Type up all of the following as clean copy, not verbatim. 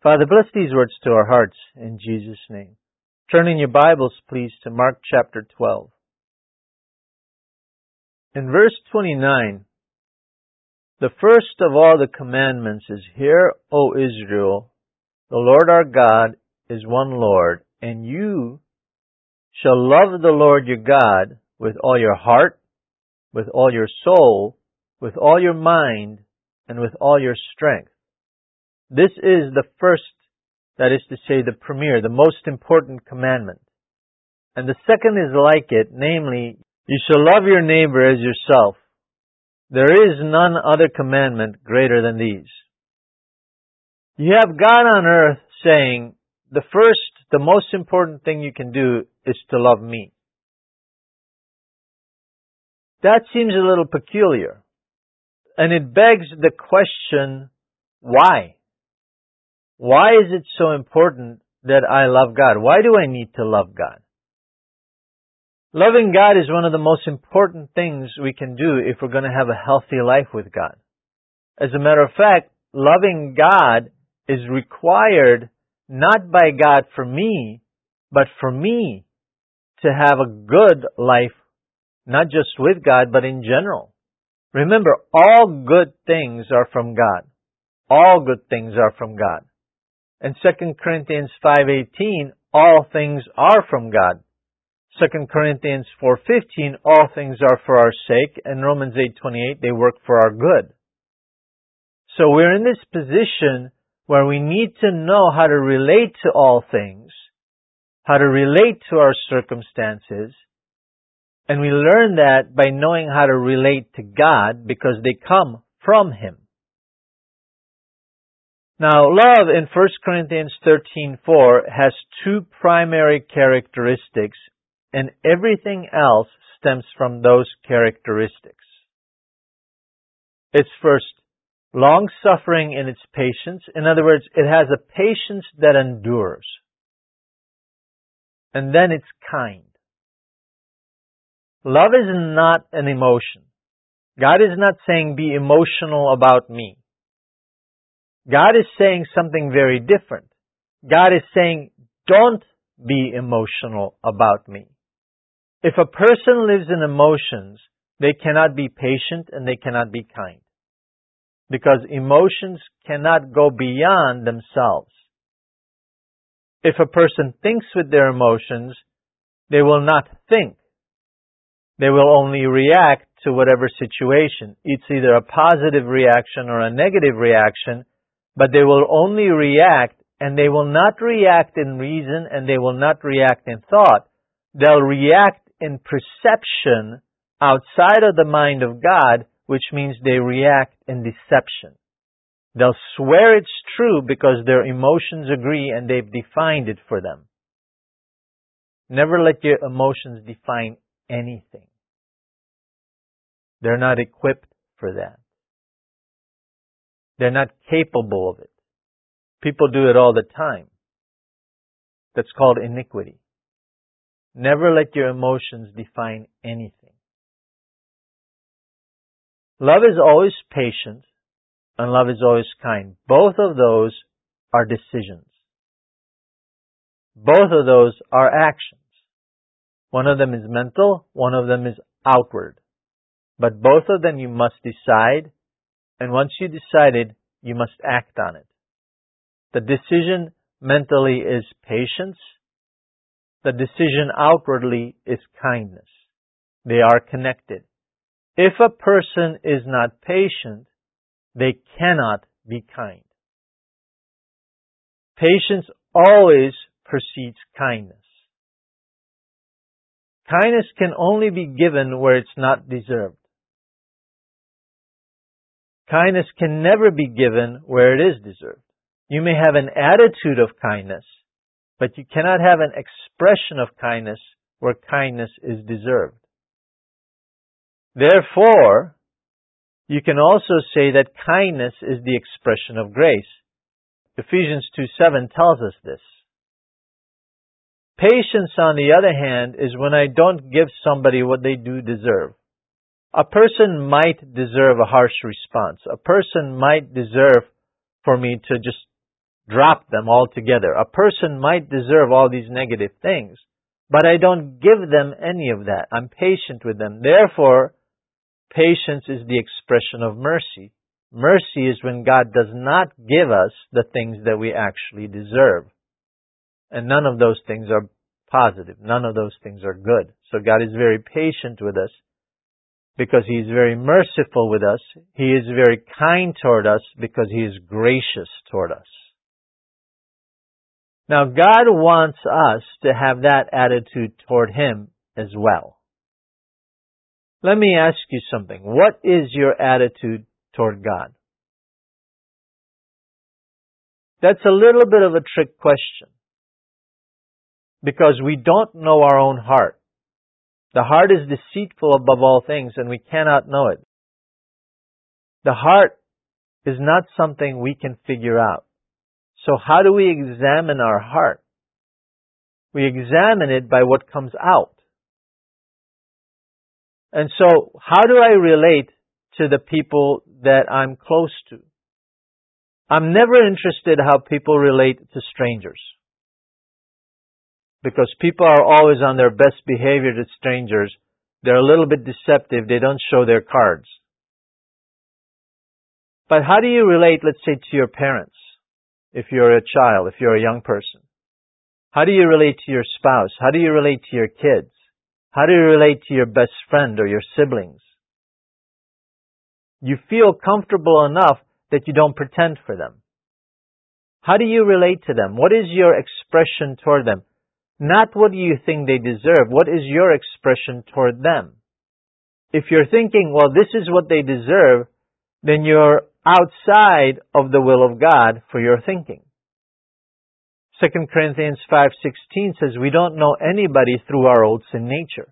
Father, bless these words to our hearts in Jesus' name. Turn in your Bibles, please, to Mark chapter 12. In verse 29, the first of all the commandments is, Hear, O Israel, the Lord our God is one Lord, and you shall love the Lord your God with all your heart, with all your soul, with all your mind, and with all your strength. This is the first, that is to say, the premier, the most important commandment. And the second is like it, namely, you shall love your neighbor as yourself. There is none other commandment greater than these. You have God on earth saying, the first, the most important thing you can do is to love me. That seems a little peculiar. And it begs the question, why? Why is it so important that I love God? Why do I need to love God? Loving God is one of the most important things we can do if we're going to have a healthy life with God. As a matter of fact, loving God is required not by God for me, but for me to have a good life, not just with God, but in general. Remember, all good things are from God. All good things are from God. And 2 Corinthians 5:18, all things are from God. 2 Corinthians 4:15, all things are for our sake. And Romans 8:28, they work for our good. So we're in this position where we need to know how to relate to all things, how to relate to our circumstances, and we learn that by knowing how to relate to God because they come from Him. Now, love in 1 Corinthians 13:4 has two primary characteristics, and everything else stems from those characteristics. It's first, long-suffering in its patience. In other words, it has a patience that endures. And then it's kind. Love is not an emotion. God is not saying, be emotional about me. God is saying something very different. God is saying, don't be emotional about me. If a person lives in emotions, they cannot be patient and they cannot be kind. Because emotions cannot go beyond themselves. If a person thinks with their emotions, they will not think. They will only react to whatever situation. It's either a positive reaction or a negative reaction, but they will only react, and they will not react in reason, and they will not react in thought. They'll react in perception outside of the mind of God, which means they react in deception. They'll swear it's true because their emotions agree and they've defined it for them. Never let your emotions define anything. They're not equipped for that. They're not capable of it. People do it all the time. That's called iniquity. Never let your emotions define anything. Love is always patient, and love is always kind. Both of those are decisions. Both of those are actions. One of them is mental, one of them is outward. But both of them you must decide, and once you decided, you must act on it. The decision mentally is patience. The decision outwardly is kindness. They are connected. If a person is not patient, they cannot be kind. Patience always precedes kindness. Kindness can only be given where it's not deserved. Kindness can never be given where it is deserved. You may have an attitude of kindness, but you cannot have an expression of kindness where kindness is deserved. Therefore, you can also say that kindness is the expression of grace. Ephesians 2:7 tells us this. Patience, on the other hand, is when I don't give somebody what they do deserve. A person might deserve a harsh response. A person might deserve for me to just drop them altogether. A person might deserve all these negative things, but I don't give them any of that. I'm patient with them. Therefore, patience is the expression of mercy. Mercy is when God does not give us the things that we actually deserve. And none of those things are positive. None of those things are good. So God is very patient with us because He is very merciful with us. He is very kind toward us because He is gracious toward us. Now, God wants us to have that attitude toward Him as well. Let me ask you something. What is your attitude toward God? That's a little bit of a trick question, because we don't know our own heart. The heart is deceitful above all things, and we cannot know it. The heart is not something we can figure out. So how do we examine our heart? We examine it by what comes out. And so, how do I relate to the people that I'm close to? I'm never interested how people relate to strangers, because people are always on their best behavior to strangers. They're a little bit deceptive. They don't show their cards. But how do you relate, let's say, to your parents? If you're a child, if you're a young person. How do you relate to your spouse? How do you relate to your kids? How do you relate to your best friend or your siblings? You feel comfortable enough that you don't pretend for them. How do you relate to them? What is your expression toward them? Not what do you think they deserve. What is your expression toward them? If you're thinking, well, this is what they deserve, then you're outside of the will of God for your thinking. 2 Corinthians 5:16 says we don't know anybody through our old sin nature.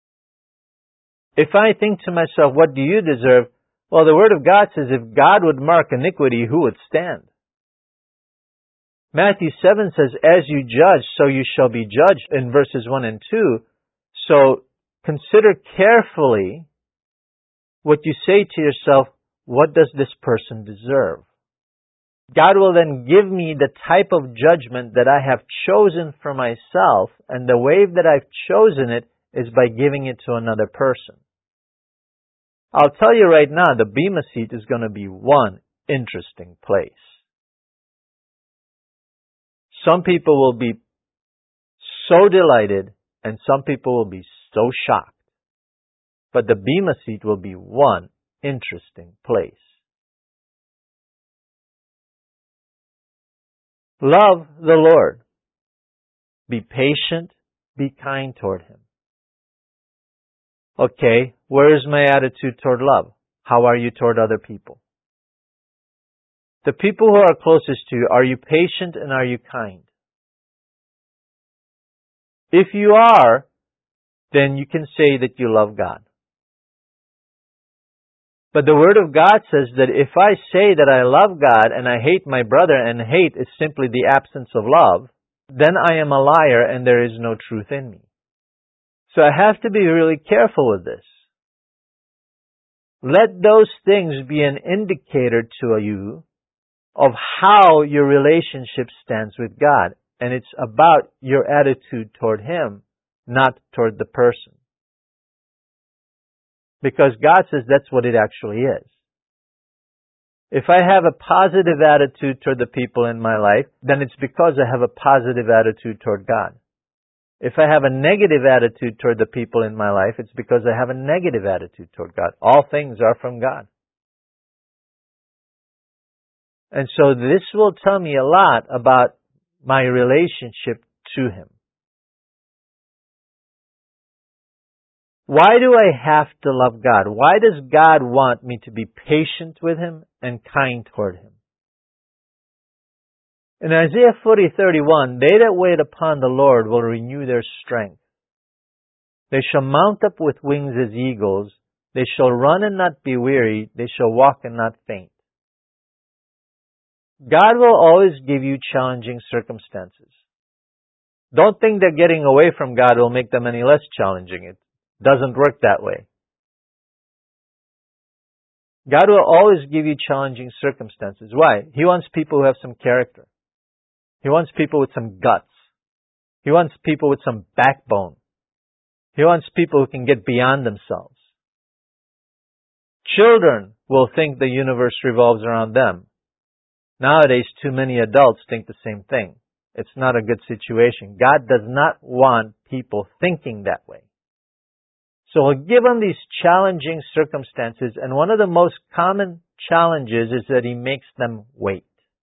If I think to myself, what do you deserve? Well, the Word of God says if God would mark iniquity, who would stand? Matthew 7 says, as you judge, so you shall be judged, in verses 1 and 2. So consider carefully what you say to yourself, what does this person deserve? God will then give me the type of judgment that I have chosen for myself, and the way that I've chosen it is by giving it to another person. I'll tell you right now, the Bema seat is going to be one interesting place. Some people will be so delighted, and some people will be so shocked. But the Bema seat will be one interesting place. Love the Lord. Be patient. Be kind toward Him. Okay, where is my attitude toward love? How are you toward other people? The people who are closest to you, are you patient and are you kind? If you are, then you can say that you love God. But the Word of God says that if I say that I love God and I hate my brother, and hate is simply the absence of love, then I am a liar and there is no truth in me. So I have to be really careful with this. Let those things be an indicator to you of how your relationship stands with God. And it's about your attitude toward Him, not toward the person. Because God says that's what it actually is. If I have a positive attitude toward the people in my life, then it's because I have a positive attitude toward God. If I have a negative attitude toward the people in my life, it's because I have a negative attitude toward God. All things are from God. And so this will tell me a lot about my relationship to Him. Why do I have to love God? Why does God want me to be patient with Him and kind toward Him? In Isaiah 40:31, they that wait upon the Lord will renew their strength. They shall mount up with wings as eagles. They shall run and not be weary. They shall walk and not faint. God will always give you challenging circumstances. Don't think that getting away from God will make them any less challenging. It doesn't work that way. God will always give you challenging circumstances. Why? He wants people who have some character. He wants people with some guts. He wants people with some backbone. He wants people who can get beyond themselves. Children will think the universe revolves around them. Nowadays, too many adults think the same thing. It's not a good situation. God does not want people thinking that way. So He'll give them these challenging circumstances, and one of the most common challenges is that He makes them wait.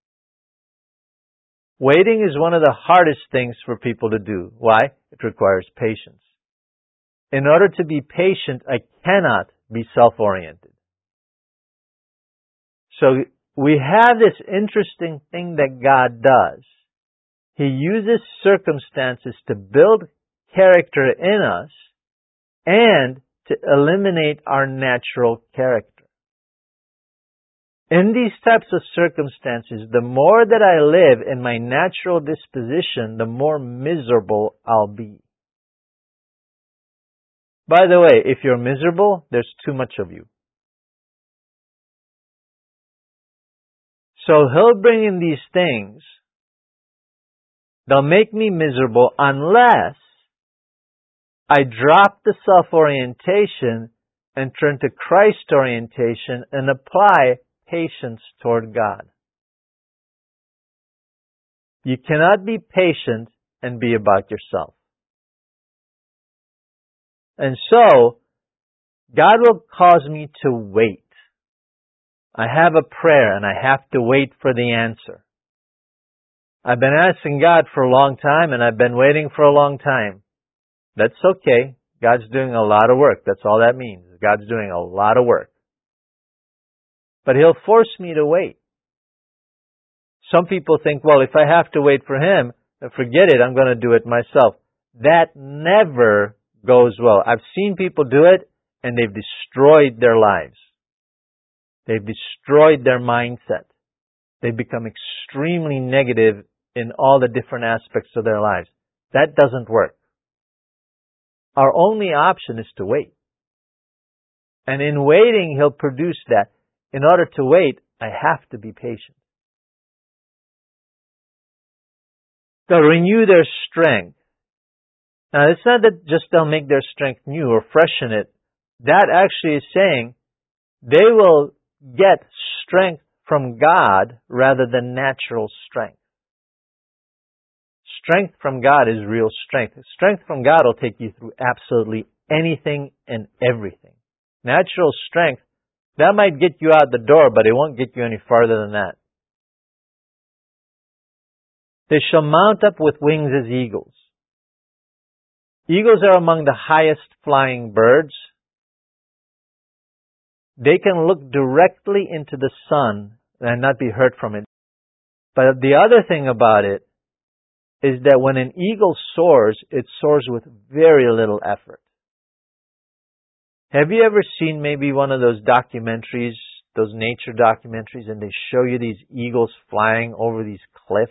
Waiting is one of the hardest things for people to do. Why? It requires patience. In order to be patient, I cannot be self-oriented. So we have this interesting thing that God does. He uses circumstances to build character in us and to eliminate our natural character. In these types of circumstances, the more that I live in my natural disposition, the more miserable I'll be. By the way, if you're miserable, there's too much of you. So He'll bring in these things. They'll make me miserable unless I drop the self-orientation and turn to Christ orientation and apply patience toward God. You cannot be patient and be about yourself. And so, God will cause me to wait. I have a prayer and I have to wait for the answer. I've been asking God for a long time and I've been waiting for a long time. That's okay. God's doing a lot of work. That's all that means. God's doing a lot of work. But He'll force me to wait. Some people think, well, if I have to wait for Him, forget it, I'm going to do it myself. That never goes well. I've seen people do it, and they've destroyed their lives. They've destroyed their mindset. They've become extremely negative in all the different aspects of their lives. That doesn't work. Our only option is to wait. And in waiting, He'll produce that. In order to wait, I have to be patient. They'll renew their strength. Now, it's not that just they'll make their strength new or freshen it. That actually is saying they will get strength from God rather than natural strength. Strength from God is real strength. Strength from God will take you through absolutely anything and everything. Natural strength, that might get you out the door, but it won't get you any farther than that. They shall mount up with wings as eagles. Eagles are among the highest flying birds. They can look directly into the sun and not be hurt from it. But the other thing about it is that when an eagle soars, it soars with very little effort. Have you ever seen maybe one of those documentaries, those nature documentaries, and they show you these eagles flying over these cliffs?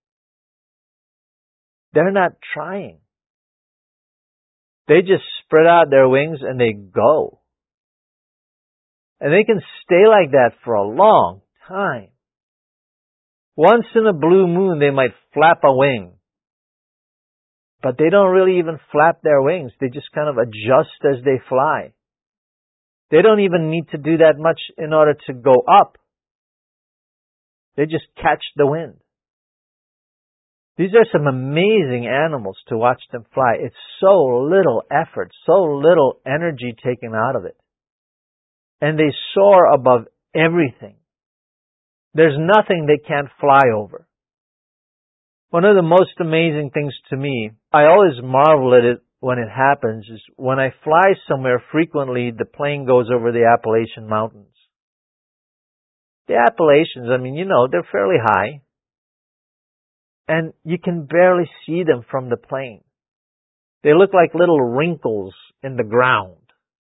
They're not trying. They just spread out their wings and they go. And they can stay like that for a long time. Once in a blue moon, they might flap a wing. But they don't really even flap their wings. They just kind of adjust as they fly. They don't even need to do that much in order to go up. They just catch the wind. These are some amazing animals to watch them fly. It's so little effort, so little energy taken out of it. And they soar above everything. There's nothing they can't fly over. One of the most amazing things to me, I always marvel at it when it happens, is when I fly somewhere frequently, the plane goes over the Appalachian Mountains. The Appalachians, they're fairly high. And you can barely see them from the plane. They look like little wrinkles in the ground.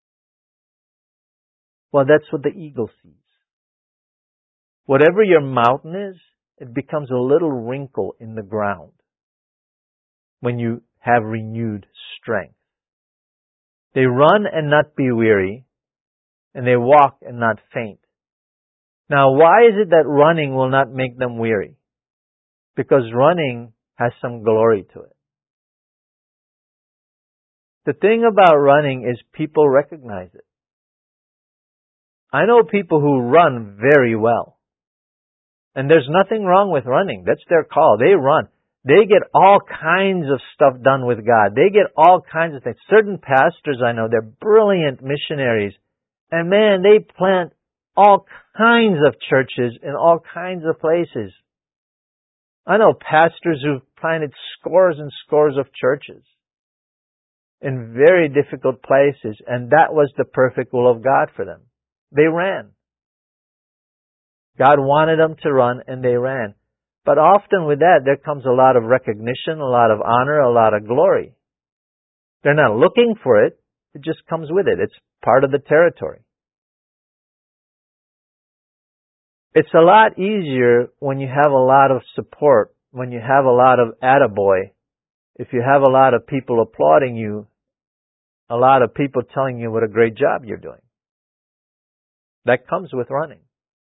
Well, that's what the eagle sees. Whatever your mountain is, it becomes a little wrinkle in the ground when you have renewed strength. They run and not be weary, and they walk and not faint. Now, why is it that running will not make them weary? because running has some glory to it. The thing about running is people recognize it. I know people who run very well. And there's nothing wrong with running. That's their call. They run. They get all kinds of stuff done with God. They get all kinds of things. Certain pastors I know, they're brilliant missionaries. And man, they plant all kinds of churches in all kinds of places. I know pastors who've planted scores and scores of churches in very difficult places, and that was the perfect will of God for them. They ran. God wanted them to run, and they ran. But often with that, there comes a lot of recognition, a lot of honor, a lot of glory. They're not looking for it. It just comes with it. It's part of the territory. It's a lot easier when you have a lot of support, when you have a lot of attaboy, if you have a lot of people applauding you, a lot of people telling you what a great job you're doing. That comes with running.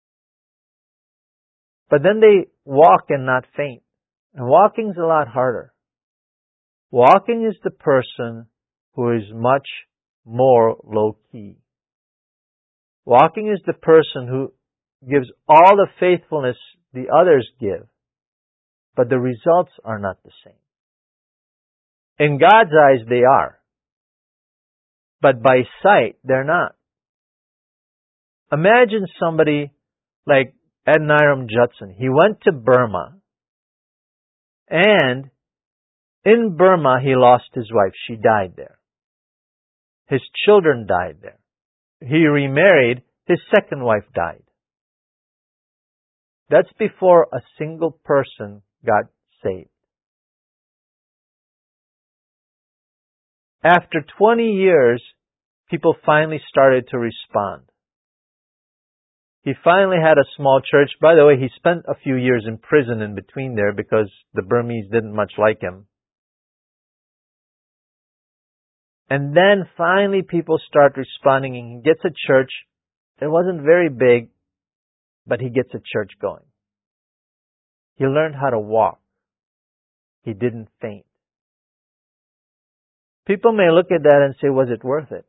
But then they walk and not faint. And walking's a lot harder. Walking is the person who is much more low-key. Walking is the person who gives all the faithfulness the others give, but the results are not the same. In God's eyes, they are. But by sight, they're not. Imagine somebody like Adoniram Judson. He went to Burma, and in Burma, he lost his wife. She died there. His children died there. He remarried. His second wife died. That's before a single person got saved. After 20 years, people finally started to respond. He finally had a small church. By the way, he spent a few years in prison in between there because the Burmese didn't much like him. And then finally people start responding, and he gets a church. It wasn't very big, but he gets a church going. He learned how to walk. He didn't faint. People may look at that and say, was it worth it?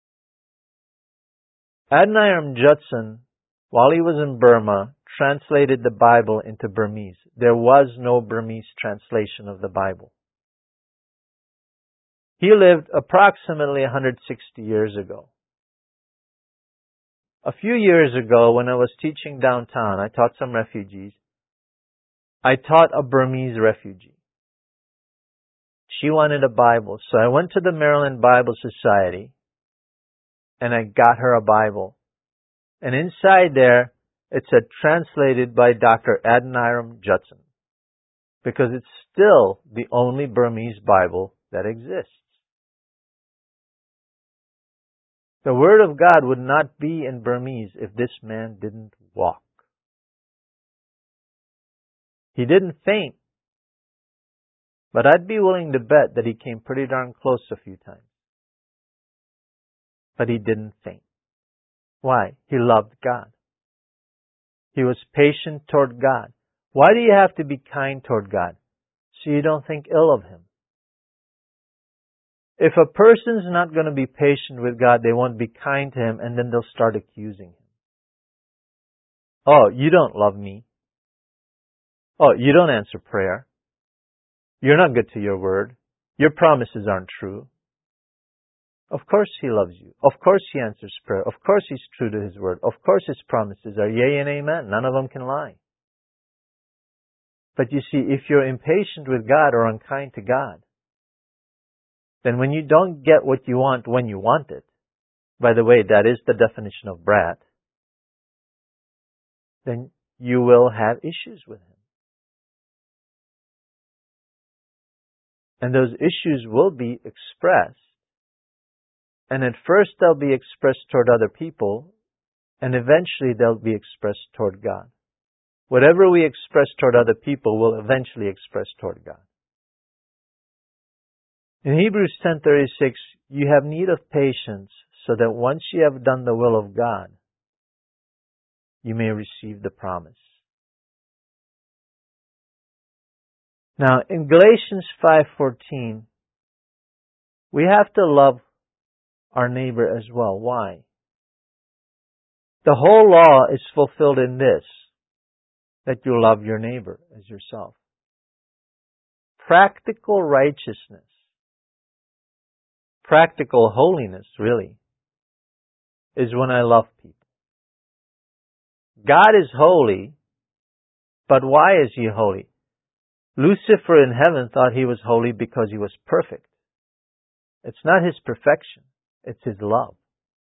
Adoniram Judson, while he was in Burma, translated the Bible into Burmese. There was no Burmese translation of the Bible. He lived approximately 160 years ago. A few years ago, when I was teaching downtown, I taught some refugees. I taught a Burmese refugee. She wanted a Bible, so I went to the Maryland Bible Society and I got her a Bible. And inside there, it said translated by Dr. Adoniram Judson, because it's still the only Burmese Bible that exists. The Word of God would not be in Burmese if this man didn't walk. He didn't faint, but I'd be willing to bet that he came pretty darn close a few times. But he didn't faint. Why? He loved God. He was patient toward God. Why do you have to be kind toward God? So you don't think ill of Him. If a person's not going to be patient with God, they won't be kind to Him, and then they'll start accusing Him. Oh, you don't love me. Oh, you don't answer prayer. You're not good to your word. Your promises aren't true. Of course He loves you. Of course He answers prayer. Of course He's true to His word. Of course His promises are yea and amen. None of them can lie. But you see, if you're impatient with God or unkind to God, then when you don't get what you want when you want it, by the way, that is the definition of brat, then you will have issues with Him. And those issues will be expressed. And at first they'll be expressed toward other people, and eventually they'll be expressed toward God. Whatever we express toward other people will eventually express toward God. In Hebrews 10:36, you have need of patience, so that once you have done the will of God, you may receive the promise. Now, in Galatians 5:14, we have to love our neighbor as well. Why? The whole law is fulfilled in this, that you love your neighbor as yourself. Practical righteousness, practical holiness, really, is when I love people. God is holy, but why is He holy? Lucifer in heaven thought he was holy because he was perfect. It's not his perfection, it's His love.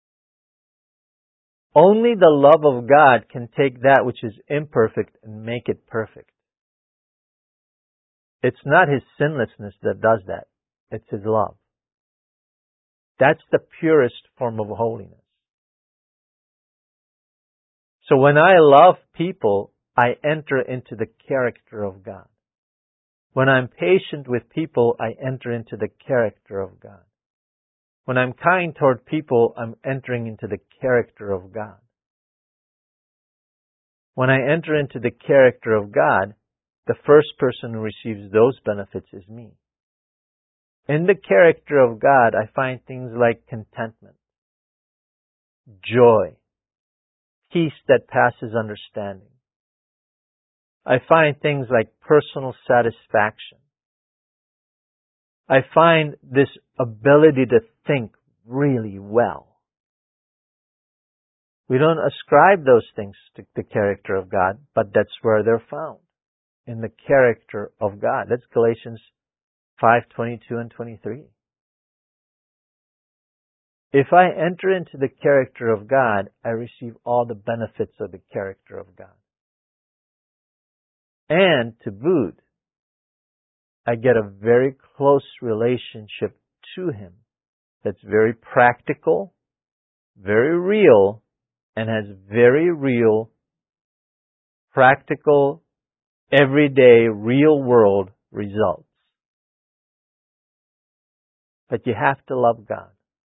Only the love of God can take that which is imperfect and make it perfect. It's not His sinlessness that does that. It's His love. That's the purest form of holiness. So when I love people, I enter into the character of God. When I'm patient with people, I enter into the character of God. When I'm kind toward people, I'm entering into the character of God. When I enter into the character of God, the first person who receives those benefits is me. In the character of God, I find things like contentment, joy, peace that passes understanding. I find things like personal satisfaction. I find this ability to think really well. We don't ascribe those things to the character of God, but that's where they're found, in the character of God. That's Galatians 5:22 and 23. If I enter into the character of God, I receive all the benefits of the character of God. And to boot, I get a very close relationship to Him that's very practical, very real, and has very real, practical, everyday, real world results. But you have to love God.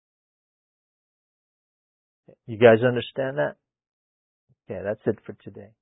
You guys understand that? Okay, that's it for today.